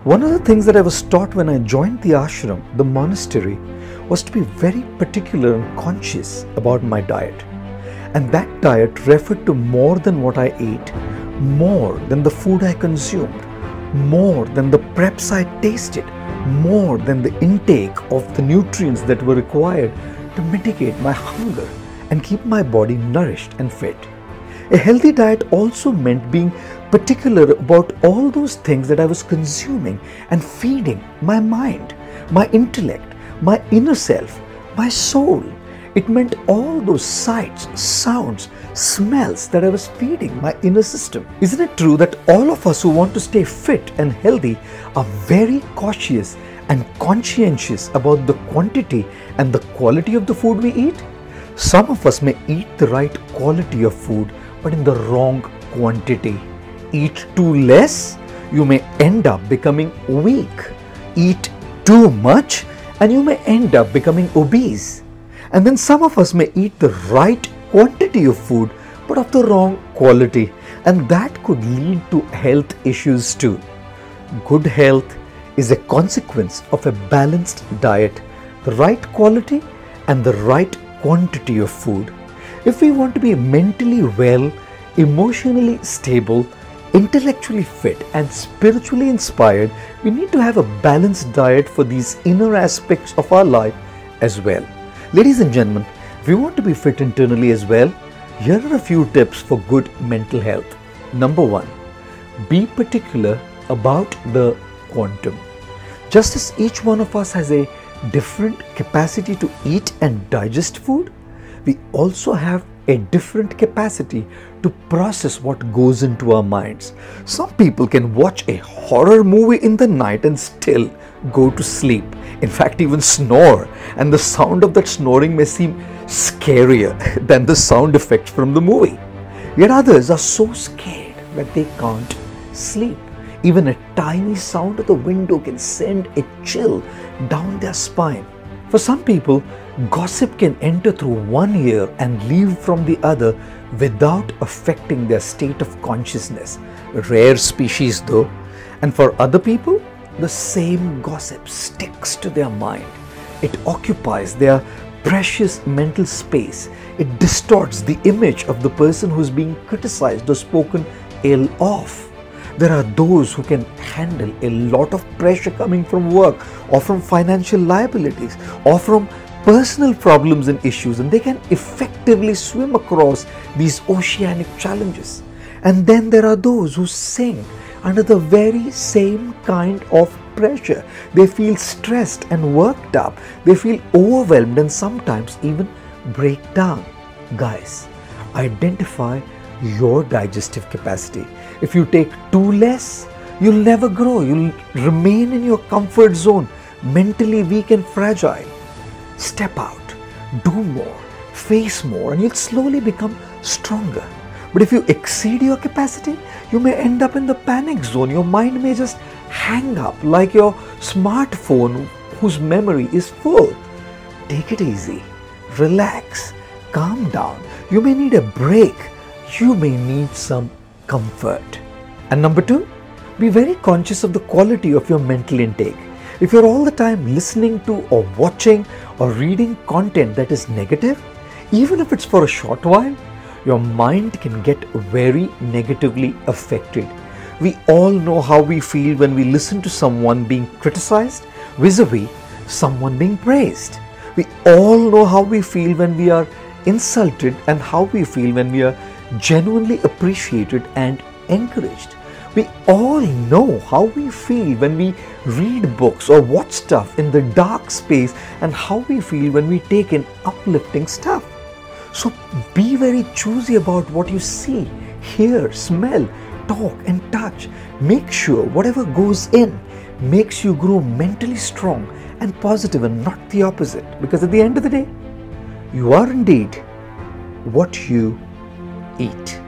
One of the things that I was taught when I joined the ashram, the monastery, was to be very particular and conscious about my diet. And that diet referred to more than what I ate, more than the food I consumed, more than the preps I tasted, more than the intake of the nutrients that were required to mitigate my hunger and keep my body nourished and fit. A healthy diet also meant being particular about all those things that I was consuming and feeding my mind, my intellect, my inner self, my soul. It meant all those sights, sounds, smells that I was feeding my inner system. Isn't it true that all of us who want to stay fit and healthy are very cautious and conscientious about the quantity and the quality of the food we eat? Some of us may eat the right quality of food, but in the wrong quantity. Eat too less, you may end up becoming weak. Eat too much, and you may end up becoming obese. And then some of us may eat the right quantity of food, but of the wrong quality. And that could lead to health issues too. Good health is a consequence of a balanced diet, the right quality and the right quantity of food. If we want to be mentally well, emotionally stable, intellectually fit and spiritually inspired, we need to have a balanced diet for these inner aspects of our life as well. Ladies and gentlemen, if you want to be fit internally as well, here are a few tips for good mental health. Number 1, be particular about the quantum. Just as each one of us has a different capacity to eat and digest food, we also have a different capacity to process what goes into our minds. Some people can watch a horror movie in the night and still go to sleep. In fact, even snore, and the sound of that snoring may seem scarier than the sound effects from the movie. Yet others are so scared that they can't sleep. Even a tiny sound at the window can send a chill down their spine. For some people, gossip can enter through one ear and leave from the other without affecting their state of consciousness. Rare species though. And for other people, the same gossip sticks to their mind. It occupies their precious mental space. It distorts the image of the person who's being criticized or spoken ill of. There are those who can handle a lot of pressure coming from work or from financial liabilities or from personal problems and issues, and they can effectively swim across these oceanic challenges. And then there are those who sink under the very same kind of pressure. They feel stressed and worked up. They feel overwhelmed and sometimes even break down. Guys, identify your digestive capacity. If you take too less, you'll never grow. You'll remain in your comfort zone, mentally weak and fragile. Step out, do more, face more, and you'll slowly become stronger. But if you exceed your capacity, you may end up in the panic zone. Your mind may just hang up like your smartphone whose memory is full. Take it easy, relax, calm down. You may need a break. You may need some comfort. And number 2, be very conscious of the quality of your mental intake. If you're all the time listening to or watching or reading content that is negative, even if it's for a short while, your mind can get very negatively affected. We all know how we feel when we listen to someone being criticized vis-a-vis someone being praised. We all know how we feel when we are insulted and how we feel when we are genuinely appreciated and encouraged. We all know how we feel when we read books or watch stuff in the dark space and how we feel when we take in uplifting stuff. So be very choosy about what you see, hear, smell, talk and touch. Make sure whatever goes in makes you grow mentally strong and positive and not the opposite. Because at the end of the day, you are indeed what you eat.